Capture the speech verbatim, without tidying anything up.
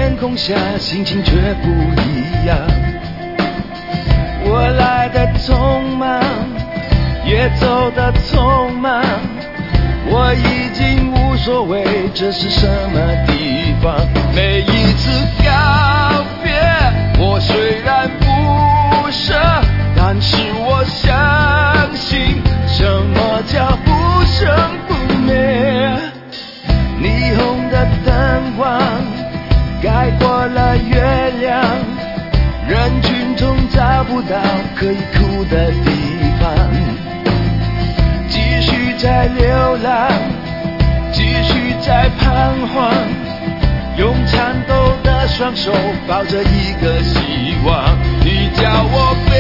天空下，心情却不一样。我来得匆忙，也走得匆忙，我已经无所谓这是什么地方。每一次告别，我虽然不舍，但是我相信什么叫不生不灭。霓虹的灯光盖过了月亮，人群中找不到可以哭的地方。继续在流浪，继续在彷徨，用颤抖的双手抱着一个希望。你叫我飞